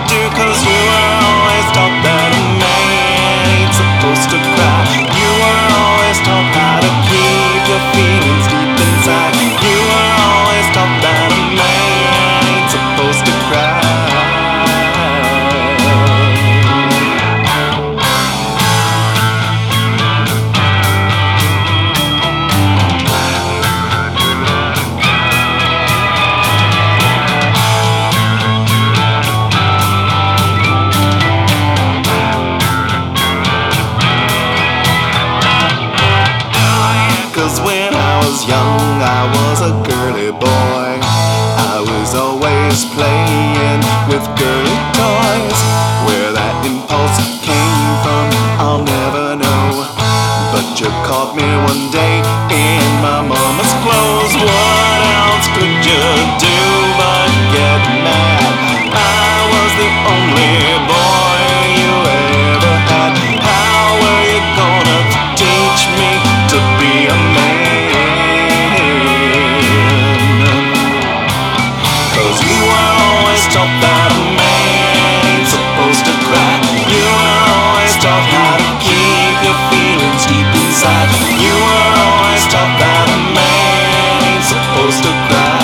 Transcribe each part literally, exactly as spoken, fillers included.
do, 'cause you were always taught that a man ain't supposed to cry. You were always taught how to keep your feelings deep inside. You were always taught that a man ain't supposed to cry. When I was young, I was a girly boy. I was always playing with girly toys. Where that impulse came from, I'll never know. But you caught me one day in my mama's clothes. What else could you do but get mad? I was the only boy you ever had. How were you gonna teach me to be a man? Taught that a man ain't supposed to cry. You were always taught how to keep your feelings deep inside. You were always taught that a man ain't supposed to cry.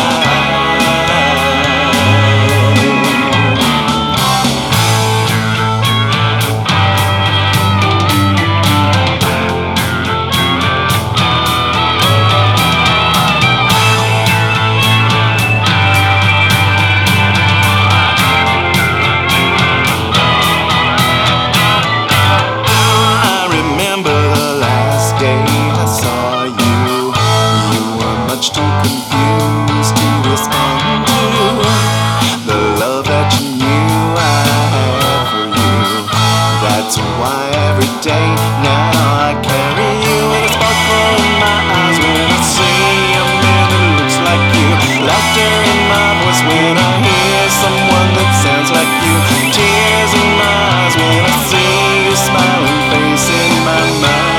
Too confused to respond to the love that you knew I had for you. That's why every day now I carry you in a sparkle in my eyes when I see a man that looks like you. Laughter in my voice when I hear someone that sounds like you. Tears in my eyes when I see your smiling face in my mind.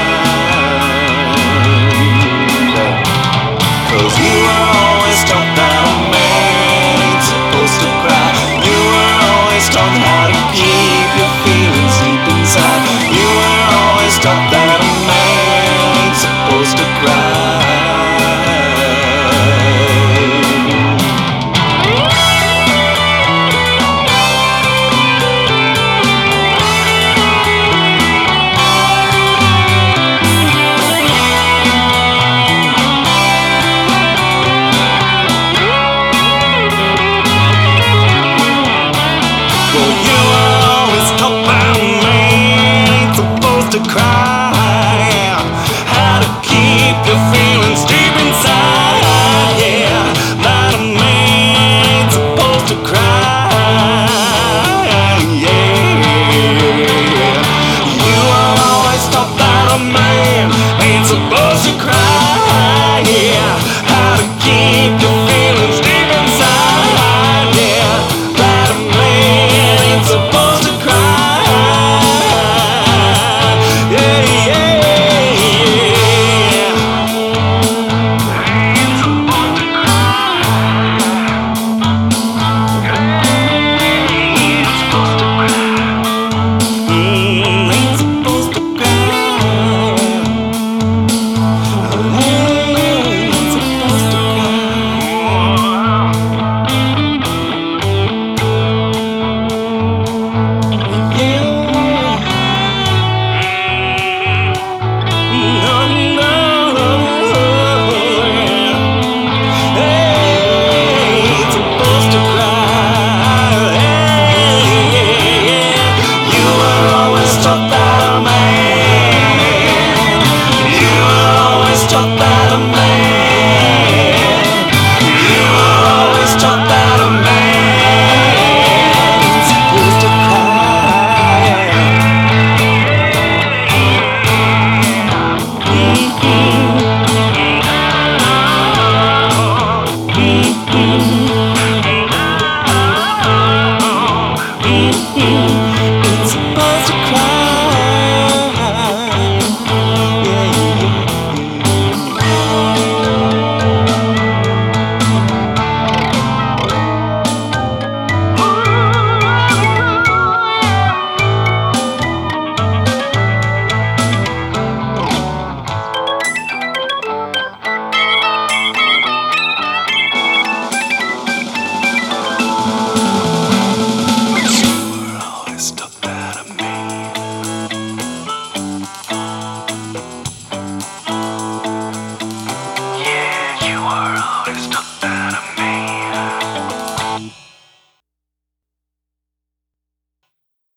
'Cause you were always taught that a man ain't supposed to cry. You were always taught how to keep your feelings deep inside. You were always taught that a man ain't supposed to cry. To cry, how to keep your feelings deep inside. Yeah, that a man ain't supposed to cry. Yeah, you were always taught that a man ain't supposed to cry. Yeah, how to keep your feelings deep inside. Yeah, that a man ain't supposed to cry. Mm-hmm.